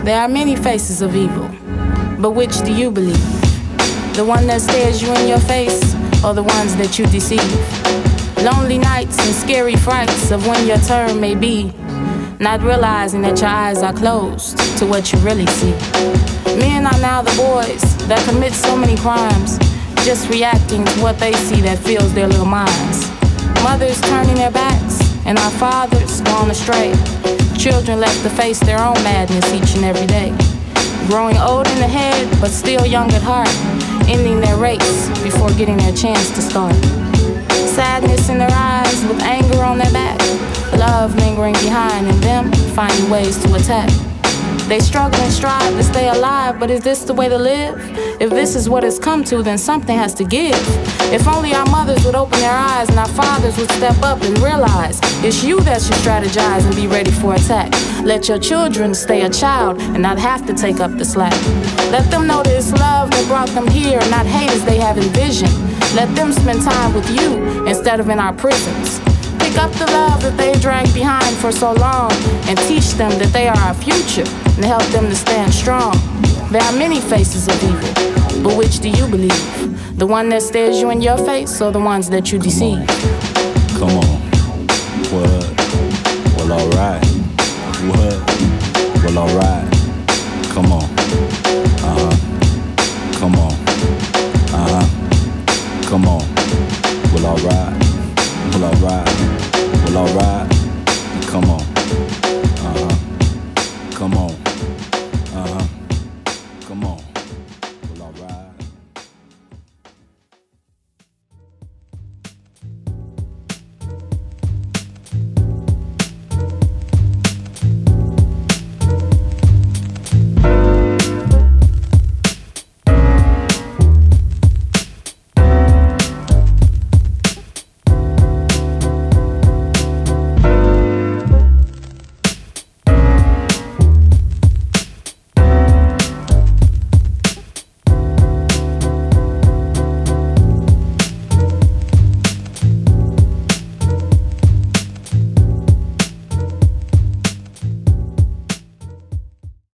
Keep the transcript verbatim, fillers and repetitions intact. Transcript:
There are many faces of evil, but which do you believe? The one that stares you in your face, or the ones that you deceive? Lonely nights and scary frights of when your turn may be, not realizing that your eyes are closed to what you really see. Men are now the boys that commit so many crimes, just reacting to what they see that fills their little minds. Mothers turning their backs, and our fathers gone astray. Children left to face their own madness each and every day. Growing old in the head, but still young at heart, ending their race before getting their chance to start. Sadness in their eyes with anger on their back, love lingering behind, and them finding ways to attack. They struggle and strive to stay alive, but is this the way to live? If this is what it's come to, then something has to give. If only our mothers would open their eyes and our fathers would step up and realize it's you that should strategize and be ready for attack. Let your children stay a child and not have to take up the slack. Let them know that it's love that brought them here, not hate as they have envisioned. Let them spend time with you instead of in our prisons. Pick up the love that they dragged behind for so long and teach them that they are our future and help them to stand strong. There are many faces of evil, but which do you believe? The one that stares you in your face, or the ones that you deceive? Come on. What? Well, alright. What? Well, alright. Come on. Uh-huh. Come on. Uh-huh. Come on. Well, alright. Well, alright. Well, alright. Come on.